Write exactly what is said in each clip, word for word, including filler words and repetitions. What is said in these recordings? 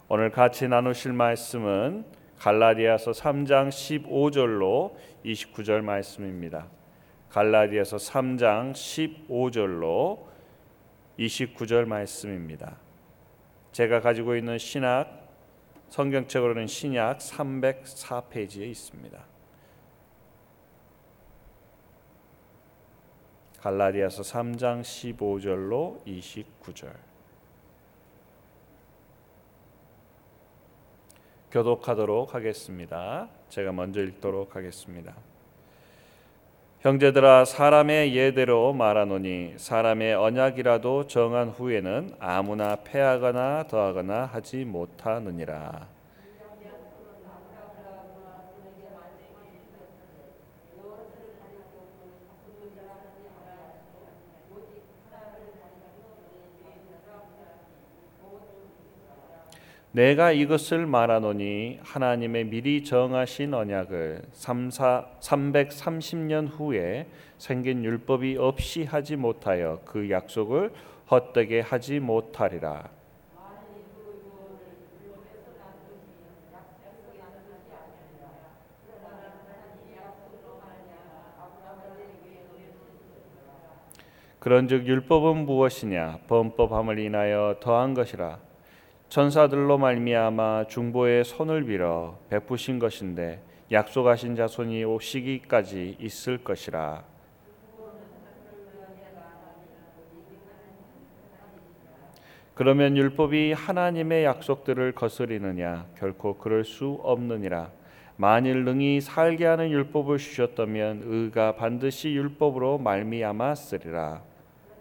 오늘 같이 나누실 말씀은 갈라디아서 삼 장 십오 절로 이십구 절 말씀입니다. 갈라디아서 삼 장 십오 절로 이십구 절 말씀입니다. 제가 가지고 있는 신약 성경책으로는 신약 삼백사 페이지에 있습니다. 갈라디아서 삼 장 십오 절로 이십구 절. 교독하도록 하겠습니다. 제가 먼저 읽도록 하겠습니다. 형제들아, 사람의 예대로 말하노니 사람의 언약이라도 정한 후에는 아무나 패하거나 더하거나 하지 못하느니라. 내가 이것을 말하노니 하나님의 미리 정하신 언약을 삼백삼십 년 후에 생긴 율법이 없이 하지 못하여 그 약속을 헛되게 하지 못하리라. 그런즉 율법은 무엇이냐? 범법함을 인하여 더한 것이라. 천사들로 말미암아 중보의 손을 빌어 베푸신 것인데 약속하신 자손이 오시기까지 있을 것이라. 그러면 율법이 하나님의 약속들을 거스리느냐? 결코 그럴 수 없느니라. 만일 능히 살게 하는 율법을 주셨다면 의가 반드시 율법으로 말미암았으리라.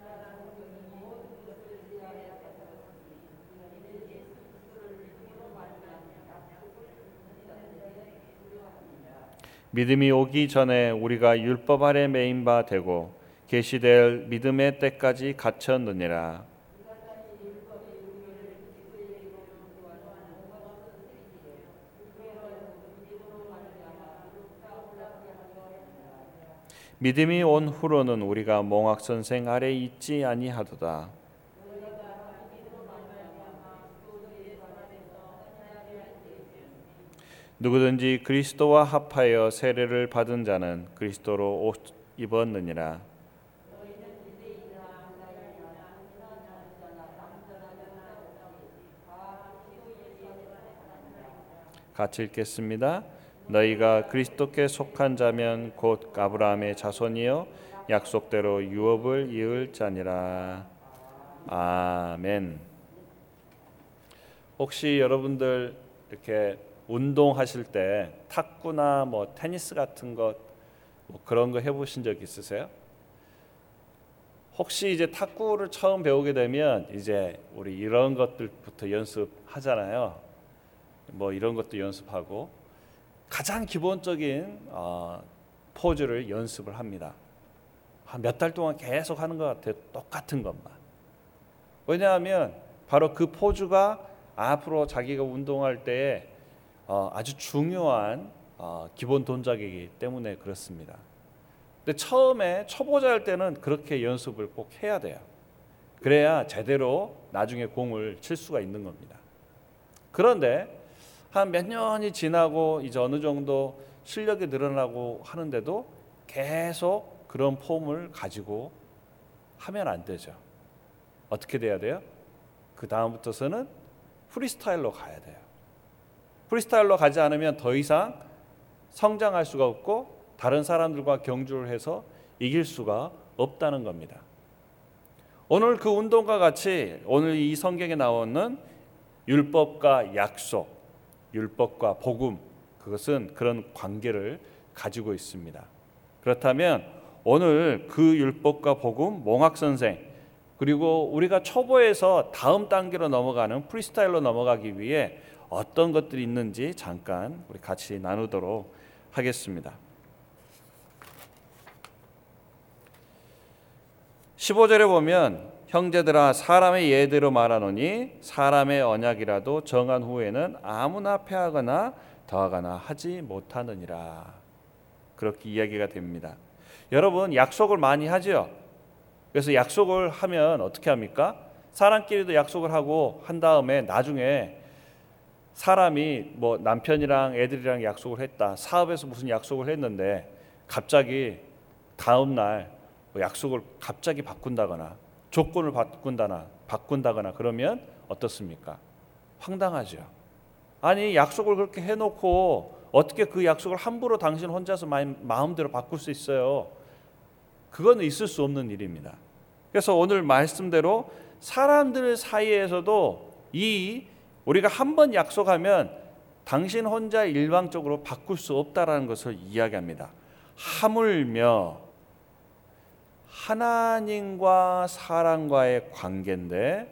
믿음이 오기 전에 우리가 율법 아래 매인 바 되고 계시될 믿음의 때까지 갇혔느니라. 믿음이 온 후로는 우리가 몽학선생 아래 있지 아니하도다. 누구든지 그리스도와 합하여 세례를 받은 자는 그리스도로 옷 입었느니라. 같이 읽겠습니다. 너희가 그리스도께 속한 자면 곧 아브라함의 자손이요 약속대로 유업을 이을 자니라. 아멘. 혹시 여러분들 이렇게 운동하실 때 탁구나 뭐 테니스 같은 것 뭐 그런 거 해보신 적 있으세요? 혹시 이제 탁구를 처음 배우게 되면 이제 우리 이런 것들부터 연습하잖아요. 뭐 이런 것도 연습하고 가장 기본적인 어, 포즈를 연습을 합니다. 한 몇 달 동안 계속 하는 것 같아요. 똑같은 것만. 왜냐하면 바로 그 포즈가 앞으로 자기가 운동할 때에 어, 아주 중요한 어, 기본 동작이기 때문에 그렇습니다. 근데 처음에 초보자 할 때는 그렇게 연습을 꼭 해야 돼요. 그래야 제대로 나중에 공을 칠 수가 있는 겁니다. 그런데 한 몇 년이 지나고 이제 어느 정도 실력이 늘어나고 하는데도 계속 그런 폼을 가지고 하면 안 되죠. 어떻게 돼야 돼요? 그 다음부터서는 프리스타일로 가야 돼요. 프리스타일로 가지 않으면 더 이상 성장할 수가 없고 다른 사람들과 경주를 해서 이길 수가 없다는 겁니다. 오늘 그 운동과 같이 오늘 이 성경에 나오는 율법과 약속, 율법과 복음, 그것은 그런 관계를 가지고 있습니다. 그렇다면 오늘 그 율법과 복음, 몽학선생, 그리고 우리가 초보에서 다음 단계로 넘어가는 프리스타일로 넘어가기 위해 어떤 것들이 있는지 잠깐 우리 같이 나누도록 하겠습니다. 십오 절에 보면 형제들아, 사람의 예대로 말하노니 사람의 언약이라도 정한 후에는 아무나 패하거나 더하거나 하지 못하느니라. 그렇게 이야기가 됩니다. 여러분, 약속을 많이 하죠. 그래서 약속을 하면 어떻게 합니까? 사람끼리도 약속을 하고 한 다음에 나중에 사람이 뭐 남편이랑 애들이랑 약속을 했다. 사업에서 무슨 약속을 했는데 갑자기 다음 날 뭐 약속을 갑자기 바꾼다거나 조건을 바꾼다나 바꾼다거나 그러면 어떻습니까? 황당하죠. 아니 약속을 그렇게 해놓고 어떻게 그 약속을 함부로 당신 혼자서 마음대로 바꿀 수 있어요? 그건 있을 수 없는 일입니다. 그래서 오늘 말씀대로 사람들 사이에서도 이 우리가 한 번 약속하면 당신 혼자 일방적으로 바꿀 수 없다라는 것을 이야기합니다. 하물며 하나님과 사람과의 관계인데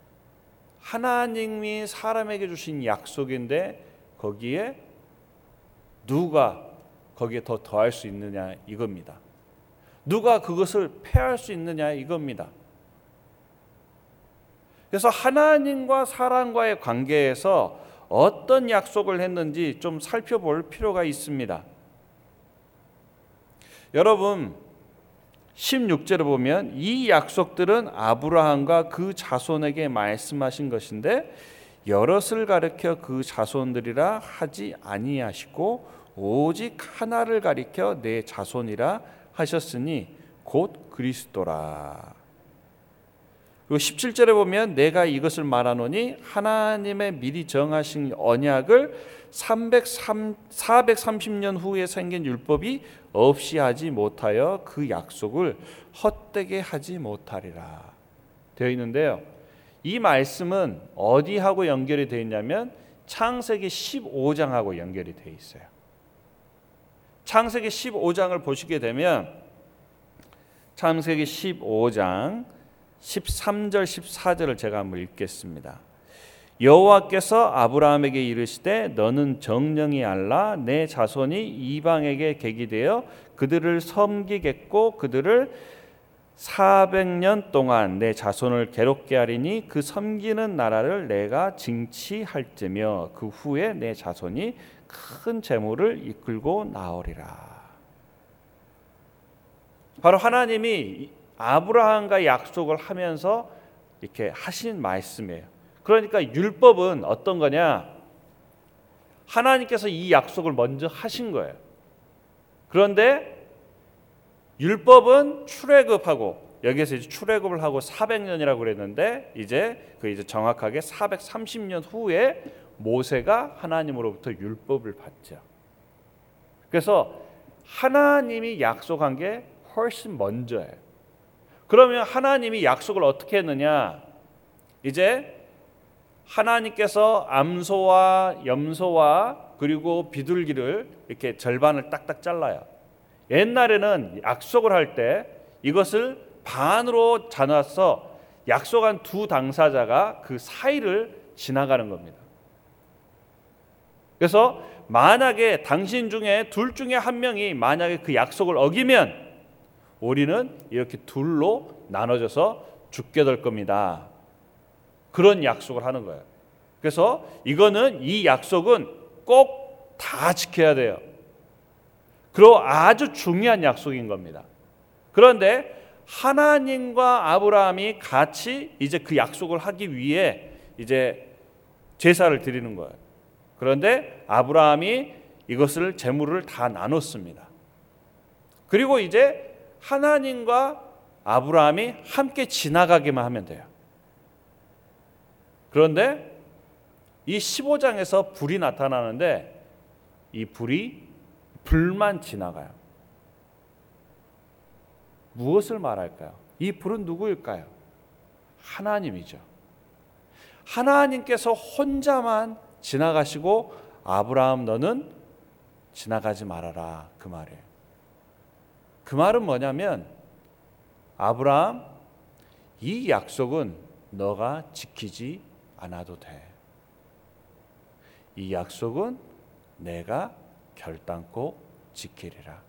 하나님이 사람에게 주신 약속인데 거기에 누가 거기에 더 더할 수 있느냐 이겁니다. 누가 그것을 패할 수 있느냐 이겁니다. 그래서 하나님과 사람과의 관계에서 어떤 약속을 했는지 좀 살펴볼 필요가 있습니다. 여러분 십육 절에 보면 이 약속들은 아브라함과 그 자손에게 말씀하신 것인데 여럿을 가리켜 그 자손들이라 하지 아니하시고 오직 하나를 가리켜 내 자손이라 하셨으니 곧 그리스도라. 그리고 십칠 절에 보면 내가 이것을 말하노니 하나님의 미리 정하신 언약을 사백삼십 년 후에 생긴 율법이 없이 하지 못하여 그 약속을 헛되게 하지 못하리라 되어 있는데요. 이 말씀은 어디하고 연결이 되어 있냐면 창세기 십오 장하고 연결이 되어 있어요. 창세기 십오 장을 보시게 되면 창세기 십오 장 십삼 절 십사 절을 제가 한번 읽겠습니다. 여호와께서 아브라함에게 이르시되 너는 정령이 알라 내 자손이 이방에게 객이 되어 그들을 섬기겠고 그들을 사백 년 동안 내 자손을 괴롭게 하리니 그 섬기는 나라를 내가 징치할지며 그 후에 내 자손이 큰 재물을 이끌고 나오리라. 바로 하나님이 아브라함과 약속을 하면서 이렇게 하신 말씀이에요. 그러니까 율법은 어떤 거냐? 하나님께서 이 약속을 먼저 하신 거예요. 그런데 율법은 출애굽하고 여기에서 이제 출애굽을 하고 사백 년이라고 그랬는데 이제 그 이제 정확하게 사백삼십 년 후에 모세가 하나님으로부터 율법을 받죠. 그래서 하나님이 약속한 게 훨씬 먼저예요. 그러면 하나님이 약속을 어떻게 했느냐? 이제 하나님께서 암소와 염소와 그리고 비둘기를 이렇게 절반을 딱딱 잘라요. 옛날에는 약속을 할 때 이것을 반으로 나눠서 약속한 두 당사자가 그 사이를 지나가는 겁니다. 그래서 만약에 당신 중에 둘 중에 한 명이 만약에 그 약속을 어기면 우리는 이렇게 둘로 나눠져서 죽게 될 겁니다. 그런 약속을 하는 거예요. 그래서 이거는 이 약속은 꼭 다 지켜야 돼요. 그리고 아주 중요한 약속인 겁니다. 그런데 하나님과 아브라함이 같이 이제 그 약속을 하기 위해 이제 제사를 드리는 거예요. 그런데 아브라함이 이것을 제물을 다 나눴습니다. 그리고 이제 하나님과 아브라함이 함께 지나가기만 하면 돼요. 그런데 이 십오 장에서 불이 나타나는데 이 불이 불만 지나가요. 무엇을 말할까요? 이 불은 누구일까요? 하나님이죠. 하나님께서 혼자만 지나가시고 아브라함 너는 지나가지 말아라 그 말이에요. 그 말은 뭐냐면 아브라함 이 약속은 너가 지키지 않아도 돼. 이 약속은 내가 결단코 지키리라.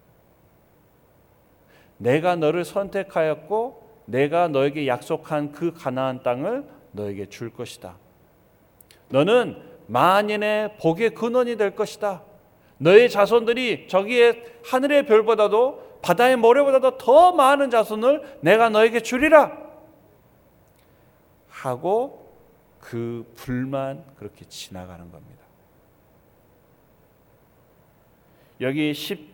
내가 너를 선택하였고 내가 너에게 약속한 그 가나안 땅을 너에게 줄 것이다. 너는 만인의 복의 근원이 될 것이다. 너의 자손들이 저기에 하늘의 별보다도 바다의 모래보다도 더 많은 자손을 내가 너에게 주리라 하고 그 불만 그렇게 지나가는 겁니다. 여기 십육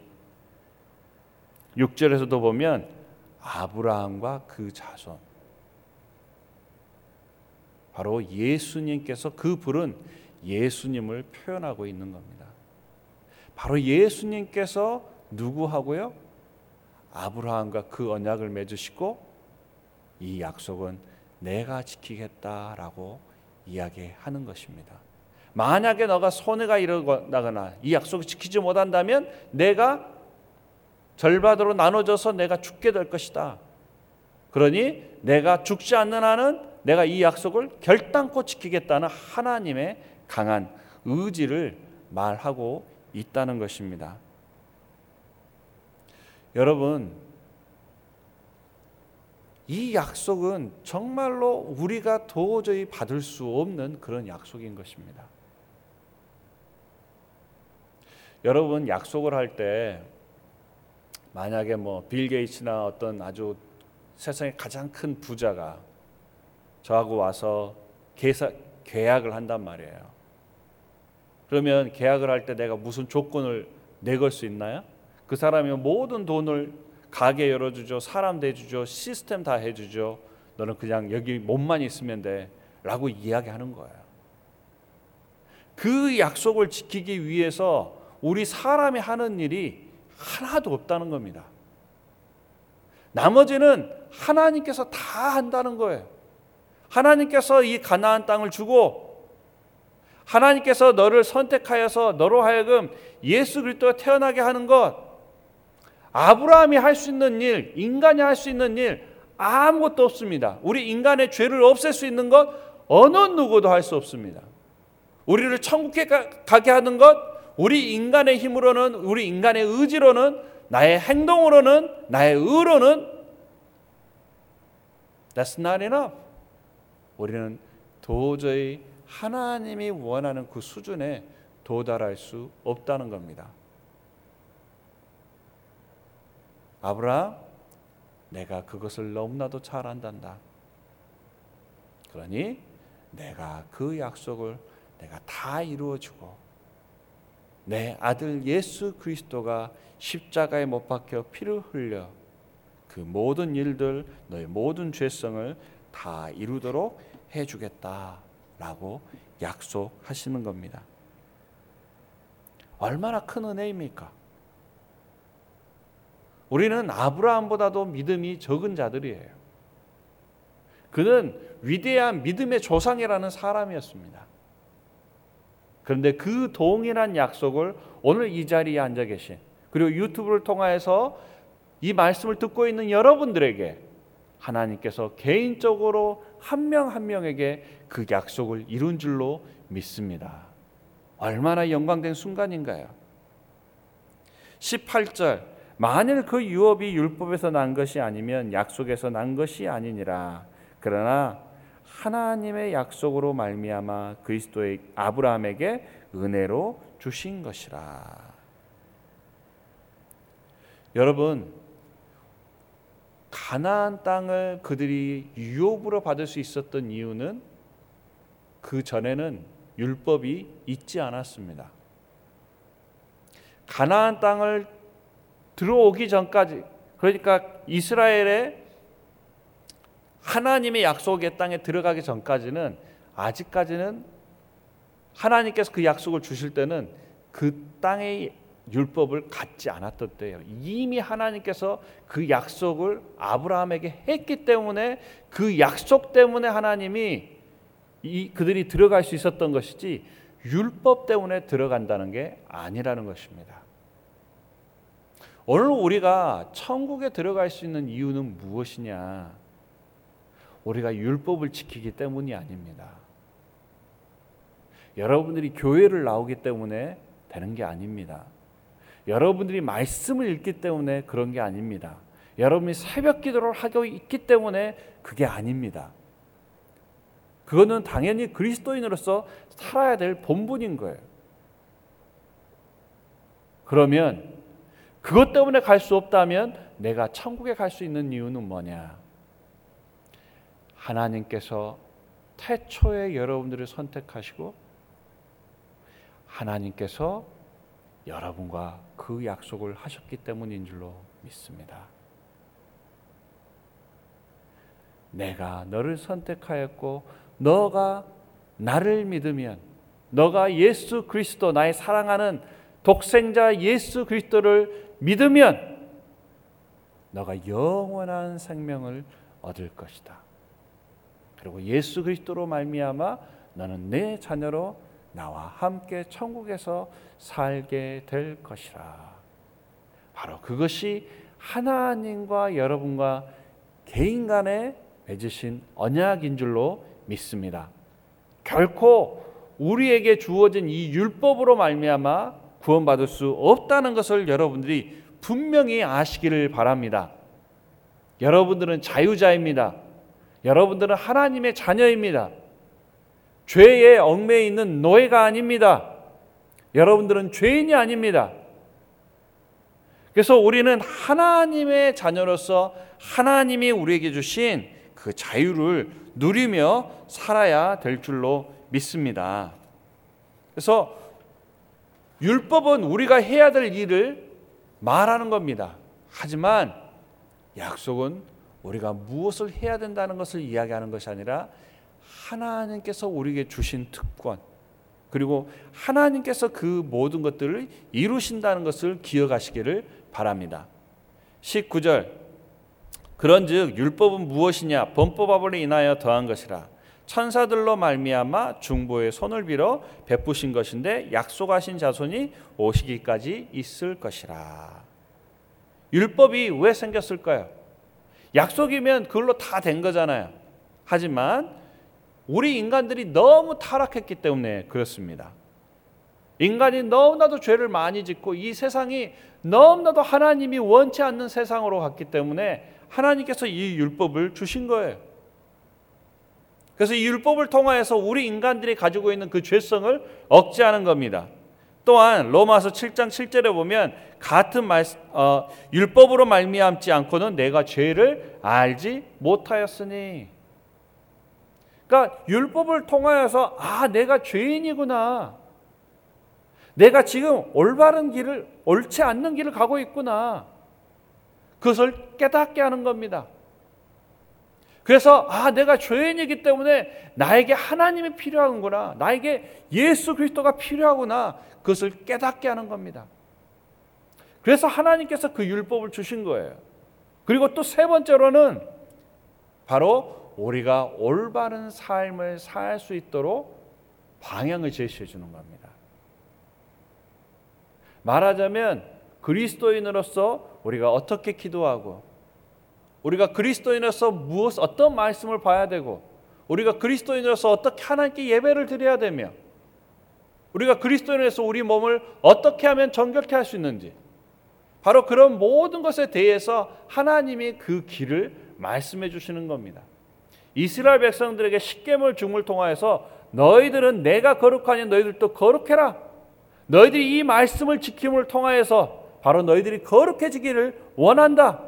절에서도 보면 아브라함과 그 자손, 바로 예수님께서, 그 불은 예수님을 표현하고 있는 겁니다. 바로 예수님께서 누구하고요? 아브라함과 그 언약을 맺으시고 이 약속은 내가 지키겠다라고 이야기하는 것입니다. 만약에 너가 손해가 일어나거나 이 약속을 지키지 못한다면 내가 절반으로 나눠져서 내가 죽게 될 것이다. 그러니 내가 죽지 않는 한은 내가 이 약속을 결단코 지키겠다는 하나님의 강한 의지를 말하고 있다는 것입니다. 여러분, 이 약속은 정말로 우리가 도저히 받을 수 없는 그런 약속인 것입니다. 여러분, 약속을 할 때 만약에 뭐 빌 게이츠나 어떤 아주 세상에 가장 큰 부자가 저하고 와서 계사, 계약을 한단 말이에요. 그러면 계약을 할 때 내가 무슨 조건을 내걸 수 있나요? 그 사람이 모든 돈을 가게 열어주죠, 사람 대주죠, 시스템 다 해주죠. 너는 그냥 여기 몸만 있으면 돼 라고 이야기하는 거예요. 그 약속을 지키기 위해서 우리 사람이 하는 일이 하나도 없다는 겁니다. 나머지는 하나님께서 다 한다는 거예요. 하나님께서 이 가나안 땅을 주고 하나님께서 너를 선택하여서 너로 하여금 예수 그리스도가 태어나게 하는 것, 아브라함이 할 수 있는 일, 인간이 할 수 있는 일 아무것도 없습니다. 우리 인간의 죄를 없앨 수 있는 것 어느 누구도 할 수 없습니다. 우리를 천국에 가게 하는 것, 우리 인간의 힘으로는, 우리 인간의 의지로는, 나의 행동으로는, 나의 의로는 That's not enough. 우리는 도저히 하나님이 원하는 그 수준에 도달할 수 없다는 겁니다. 아브라함, 내가 그것을 너무나도 잘 안단다. 그러니 내가 그 약속을 내가 다 이루어주고 내 아들 예수 그리스도가 십자가에 못 박혀 피를 흘려 그 모든 일들, 너의 모든 죄성을 다 이루도록 해주겠다라고 약속하시는 겁니다. 얼마나 큰 은혜입니까? 우리는 아브라함보다도 믿음이 적은 자들이에요. 그는 위대한 믿음의 조상이라는 사람이었습니다. 그런데 그 동일한 약속을 오늘 이 자리에 앉아 계신, 그리고 유튜브를 통해서 이 말씀을 듣고 있는 여러분들에게 하나님께서 개인적으로 한 명 한 명에게 그 약속을 이룬 줄로 믿습니다. 얼마나 영광된 순간인가요? 십팔 절, 만일 그 유업이 율법에서 난 것이 아니면 약속에서 난 것이 아니니라. 그러나 하나님의 약속으로 말미암아 그리스도의 아브라함에게 은혜로 주신 것이라. 여러분, 가나안 땅을 그들이 유업으로 받을 수 있었던 이유는 그 전에는 율법이 있지 않았습니다. 가나안 땅을 들어오기 전까지, 그러니까 이스라엘의 하나님의 약속의 땅에 들어가기 전까지는, 아직까지는 하나님께서 그 약속을 주실 때는 그 땅의 율법을 갖지 않았던 때예요. 이미 하나님께서 그 약속을 아브라함에게 했기 때문에 그 약속 때문에 하나님이 이 그들이 들어갈 수 있었던 것이지 율법 때문에 들어간다는 게 아니라는 것입니다. 오늘 우리가 천국에 들어갈 수 있는 이유는 무엇이냐? 우리가 율법을 지키기 때문이 아닙니다. 여러분들이 교회를 나오기 때문에 되는 게 아닙니다. 여러분들이 말씀을 읽기 때문에 그런 게 아닙니다. 여러분이 새벽 기도를 하고 있기 때문에 그게 아닙니다. 그거는 당연히 그리스도인으로서 살아야 될 본분인 거예요. 그러면 그것 때문에 갈 수 없다면 내가 천국에 갈 수 있는 이유는 뭐냐? 하나님께서 태초에 여러분들을 선택하시고 하나님께서 여러분과 그 약속을 하셨기 때문인 줄로 믿습니다. 내가 너를 선택하였고 너가 나를 믿으면, 너가 예수 그리스도, 나의 사랑하는 독생자 예수 그리스도를 믿으면 너가 영원한 생명을 얻을 것이다. 그리고 예수 그리스도로 말미암아 너는 내 자녀로 나와 함께 천국에서 살게 될 것이라. 바로 그것이 하나님과 여러분과 개인 간에 맺으신 언약인 줄로 믿습니다. 결코 우리에게 주어진 이 율법으로 말미암아 구원받을 수 없다는 것을 여러분들이 분명히 아시기를 바랍니다. 여러분들은 자유자입니다. 여러분들은 하나님의 자녀입니다. 죄에 얽매여 있는 노예가 아닙니다. 여러분들은 죄인이 아닙니다. 그래서 우리는 하나님의 자녀로서 하나님이 우리에게 주신 그 자유를 누리며 살아야 될 줄로 믿습니다. 그래서 율법은 우리가 해야 될 일을 말하는 겁니다. 하지만 약속은 우리가 무엇을 해야 된다는 것을 이야기하는 것이 아니라 하나님께서 우리에게 주신 특권, 그리고 하나님께서 그 모든 것들을 이루신다는 것을 기억하시기를 바랍니다. 십구 절, 그런즉 율법은 무엇이냐? 범법함으로 인하여 더한 것이라. 천사들로 말미암아 중보의 손을 빌어 베푸신 것인데 약속하신 자손이 오시기까지 있을 것이라. 율법이 왜 생겼을까요? 약속이면 그걸로 다 된 거잖아요. 하지만 우리 인간들이 너무 타락했기 때문에 그렇습니다. 인간이 너무나도 죄를 많이 짓고 이 세상이 너무나도 하나님이 원치 않는 세상으로 갔기 때문에 하나님께서 이 율법을 주신 거예요. 그래서 이 율법을 통하여서 우리 인간들이 가지고 있는 그 죄성을 억제하는 겁니다. 또한 로마서 칠 장 칠 절에 보면 같은 말, 어, 율법으로 말미암지 않고는 내가 죄를 알지 못하였으니, 그러니까 율법을 통하여서 아 내가 죄인이구나, 내가 지금 올바른 길을, 옳지 않는 길을 가고 있구나, 그것을 깨닫게 하는 겁니다. 그래서 아 내가 죄인이기 때문에 나에게 하나님이 필요하구나, 나에게 예수 그리스도가 필요하구나, 그것을 깨닫게 하는 겁니다. 그래서 하나님께서 그 율법을 주신 거예요. 그리고 또 세 번째로는 바로 우리가 올바른 삶을 살 수 있도록 방향을 제시해 주는 겁니다. 말하자면 그리스도인으로서 우리가 어떻게 기도하고, 우리가 그리스도인으로서 무엇, 어떤 말씀을 봐야 되고, 우리가 그리스도인으로서 어떻게 하나님께 예배를 드려야 되며, 우리가 그리스도인으로서 우리 몸을 어떻게 하면 정결케 할 수 있는지, 바로 그런 모든 것에 대해서 하나님이 그 길을 말씀해 주시는 겁니다. 이스라엘 백성들에게 십계명 중을 통하여서 너희들은 내가 거룩하니 너희들도 거룩해라, 너희들이 이 말씀을 지킴을 통하여서 바로 너희들이 거룩해지기를 원한다.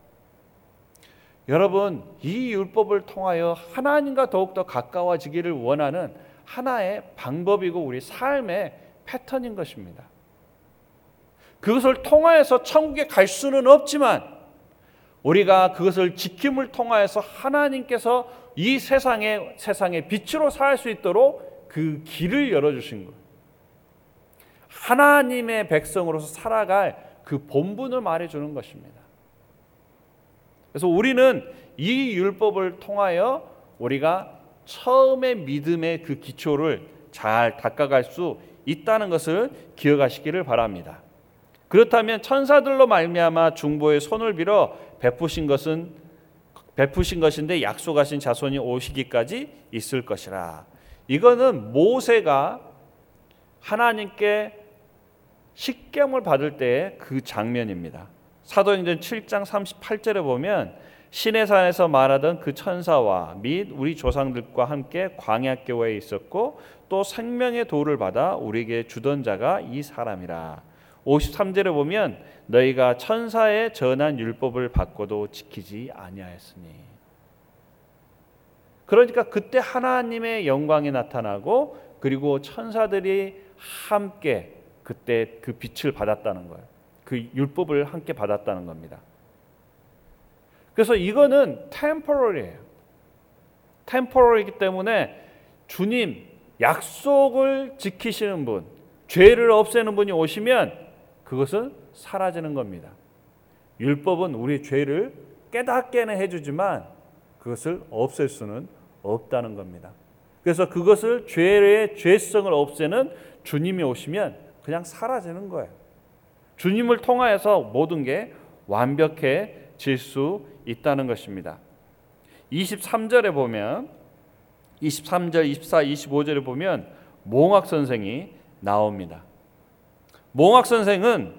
여러분, 이 율법을 통하여 하나님과 더욱더 가까워지기를 원하는 하나의 방법이고 우리 삶의 패턴인 것입니다. 그것을 통하여서 천국에 갈 수는 없지만 우리가 그것을 지킴을 통하여서 하나님께서 이 세상에 세상의 빛으로 살 수 있도록 그 길을 열어주신 거예요. 하나님의 백성으로서 살아갈 그 본분을 말해주는 것입니다. 그래서 우리는 이 율법을 통하여 우리가 처음의 믿음의 그 기초를 잘 닦아갈 수 있다는 것을 기억하시기를 바랍니다. 그렇다면 천사들로 말미암아 중보의 손을 빌어 베푸신 것은 베푸신 것인데 약속하신 자손이 오시기까지 있을 것이라. 이거는 모세가 하나님께 십계명을 받을 때의 그 장면입니다. 사도행전 칠 장 삼십팔 절에 보면 시내산에서 말하던 그 천사와 및 우리 조상들과 함께 광야교회에 있었고 또 생명의 도를 받아 우리에게 주던 자가 이 사람이라. 오십삼 절에 보면 너희가 천사의 전한 율법을 받고도 지키지 아니하였으니. 그러니까 그때 하나님의 영광이 나타나고 그리고 천사들이 함께 그때 그 빛을 받았다는 거예요. 그 율법을 함께 받았다는 겁니다. 그래서 이거는 temporary예요. temporary이기 때문에 주님 약속을 지키시는 분, 죄를 없애는 분이 오시면 그것은 사라지는 겁니다. 율법은 우리의 죄를 깨닫게는 해주지만 그것을 없앨 수는 없다는 겁니다. 그래서 그것을 죄의 죄성을 없애는 주님이 오시면 그냥 사라지는 거예요. 주님을 통하여서 모든 게 완벽해질 수 있다는 것입니다. 이십삼 절에 보면 이십삼 절, 이십사, 이십오 절에 보면 몽학 선생이 나옵니다. 몽학 선생은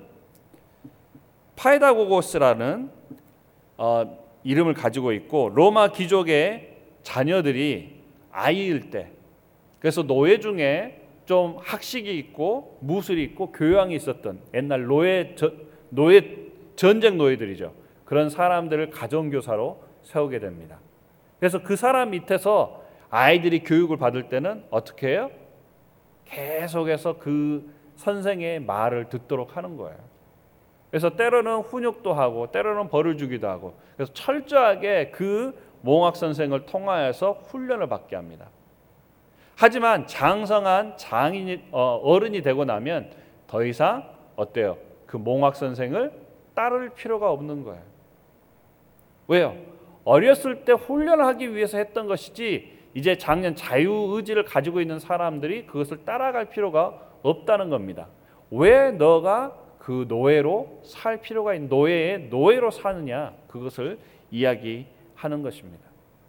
파이다고고스라는 어, 이름을 가지고 있고 로마 귀족의 자녀들이 아이일 때, 그래서 노예 중에 좀 학식이 있고 무술이 있고 교양이 있었던 옛날 노예 저, 노예 전쟁 노예들이죠. 그런 사람들을 가정교사로 세우게 됩니다. 그래서 그 사람 밑에서 아이들이 교육을 받을 때는 어떻게 해요? 계속해서 그 선생의 말을 듣도록 하는 거예요. 그래서 때로는 훈육도 하고 때로는 벌을 주기도 하고, 그래서 철저하게 그 몽학 선생을 통하여서 훈련을 받게 합니다. 하지만 장성한 장인이 어, 어른이 되고 나면 더 이상 어때요? 그 몽학 선생을 따를 필요가 없는 거예요. 왜요? 어렸을 때 훈련하기 위해서 했던 것이지 이제 장년 자유의지를 가지고 있는 사람들이 그것을 따라갈 필요가 없다는 겁니다. 왜 너가 그 노예로 살 필요가 있는, 노예의 노예로 사느냐, 그것을 이야기하는 것입니다.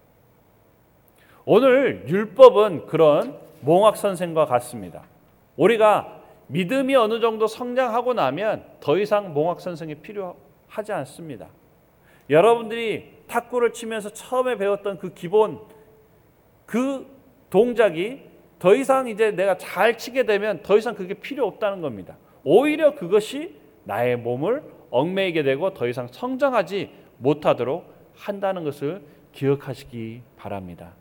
오늘 율법은 그런 몽학 선생과 같습니다. 우리가 믿음이 어느 정도 성장하고 나면 더 이상 몽학 선생이 필요하지 않습니다. 여러분들이 탁구를 치면서 처음에 배웠던 그 기본 그 동작이 더 이상 이제 내가 잘 치게 되면 더 이상 그게 필요 없다는 겁니다. 오히려 그것이 나의 몸을 얽매이게 되고 더 이상 성장하지 못하도록 한다는 것을 기억하시기 바랍니다.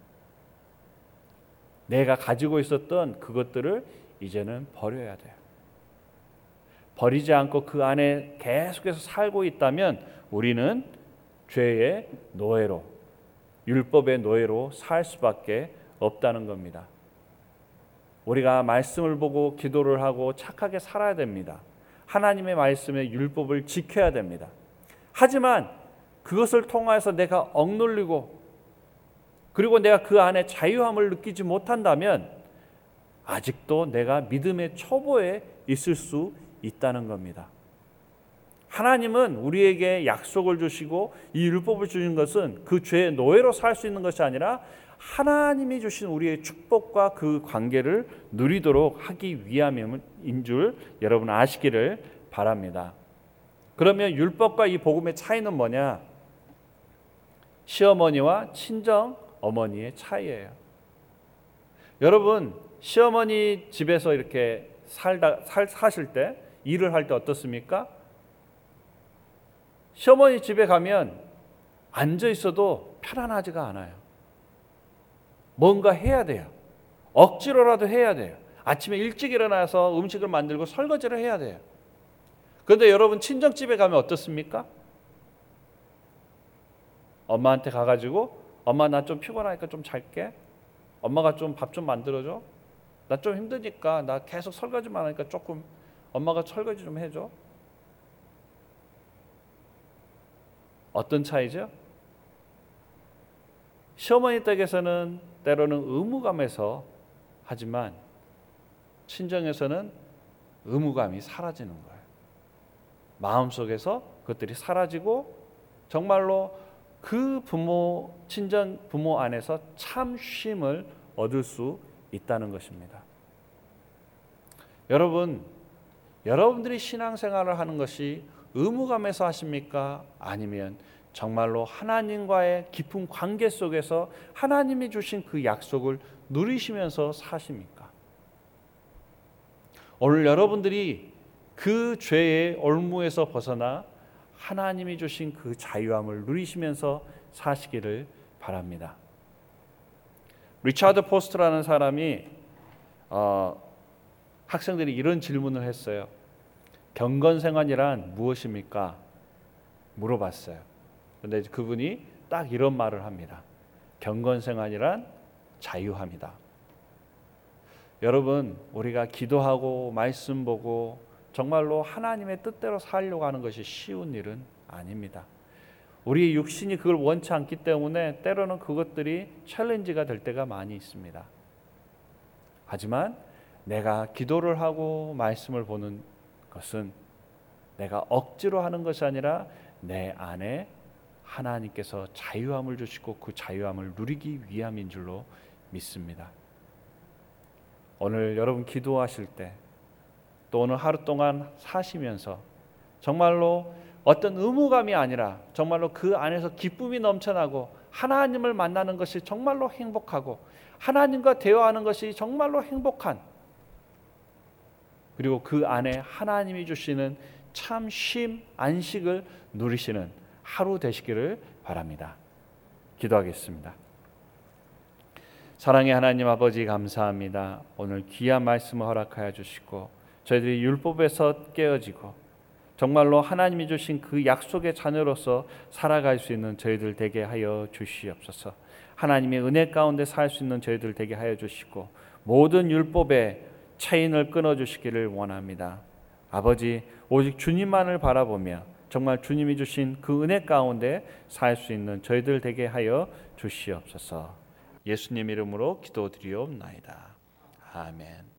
내가 가지고 있었던 그것들을 이제는 버려야 돼요. 버리지 않고 그 안에 계속해서 살고 있다면 우리는 죄의 노예로, 율법의 노예로 살 수밖에 없다는 겁니다. 우리가 말씀을 보고 기도를 하고 착하게 살아야 됩니다. 하나님의 말씀의 율법을 지켜야 됩니다. 하지만 그것을 통해서 내가 억눌리고 그리고 내가 그 안에 자유함을 느끼지 못한다면 아직도 내가 믿음의 초보에 있을 수 있다는 겁니다. 하나님은 우리에게 약속을 주시고 이 율법을 주신 것은 그 죄의 노예로 살 수 있는 것이 아니라 하나님이 주신 우리의 축복과 그 관계를 누리도록 하기 위함인 줄 여러분 아시기를 바랍니다. 그러면 율법과 이 복음의 차이는 뭐냐? 시어머니와 친정 어머니의 차이예요. 여러분 시어머니 집에서 이렇게 살다 살, 사실 때 일을 할 때 어떻습니까? 시어머니 집에 가면 앉아 있어도 편안하지가 않아요. 뭔가 해야 돼요. 억지로라도 해야 돼요. 아침에 일찍 일어나서 음식을 만들고 설거지를 해야 돼요. 그런데 여러분 친정집에 가면 어떻습니까? 엄마한테 가가지고 엄마 나 좀 피곤하니까 좀 잘게. 엄마가 좀 밥 좀 만들어줘. 나 좀 힘드니까 나 계속 설거지만 하니까 조금 엄마가 설거지 좀 해줘. 어떤 차이죠? 시어머니 댁에서는 때로는 의무감에서 하지만 친정에서는 의무감이 사라지는 거예요. 마음속에서 그것들이 사라지고 정말로 그 부모, 친정 부모 안에서 참 쉼을 얻을 수 있다는 것입니다. 여러분, 여러분들이 신앙생활을 하는 것이 의무감에서 하십니까? 아니면 정말로 하나님과의 깊은 관계 속에서 하나님이 주신 그 약속을 누리시면서 사십니까? 오늘 여러분들이 그 죄의 올무에서 벗어나 하나님이 주신 그 자유함을 누리시면서 사시기를 바랍니다. 리차드 포스트라는 사람이 어, 학생들이 이런 질문을 했어요. 경건생활이란 무엇입니까? 물어봤어요. 그런데 그분이 딱 이런 말을 합니다. 경건생활이란 자유함이다. 여러분, 우리가 기도하고 말씀 보고 정말로 하나님의 뜻대로 살려고 하는 것이 쉬운 일은 아닙니다. 우리 육신이 그걸 원치 않기 때문에 때로는 그것들이 챌린지가 될 때가 많이 있습니다. 하지만 내가 기도를 하고 말씀을 보는 것은 내가 억지로 하는 것이 아니라 내 안에 하나님께서 자유함을 주시고 그 자유함을 누리기 위함인 줄로 믿습니다. 오늘 여러분 기도하실 때 또 오늘 하루 동안 사시면서 정말로 어떤 의무감이 아니라 정말로 그 안에서 기쁨이 넘쳐나고 하나님을 만나는 것이 정말로 행복하고 하나님과 대화하는 것이 정말로 행복한, 그리고 그 안에 하나님이 주시는 참 쉼, 안식을 누리시는 하루 되시기를 바랍니다. 기도하겠습니다. 사랑의 하나님 아버지, 감사합니다. 오늘 귀한 말씀을 허락하여 주시고 저희들이 율법에서 깨어지고 정말로 하나님이 주신 그 약속의 자녀로서 살아갈 수 있는 저희들 되게 하여 주시옵소서. 하나님의 은혜 가운데 살 수 있는 저희들 되게 하여 주시고 모든 율법의 체인을 끊어주시기를 원합니다. 아버지, 오직 주님만을 바라보며 정말 주님이 주신 그 은혜 가운데 살 수 있는 저희들 되게 하여 주시옵소서. 예수님 이름으로 기도드리옵나이다. 아멘.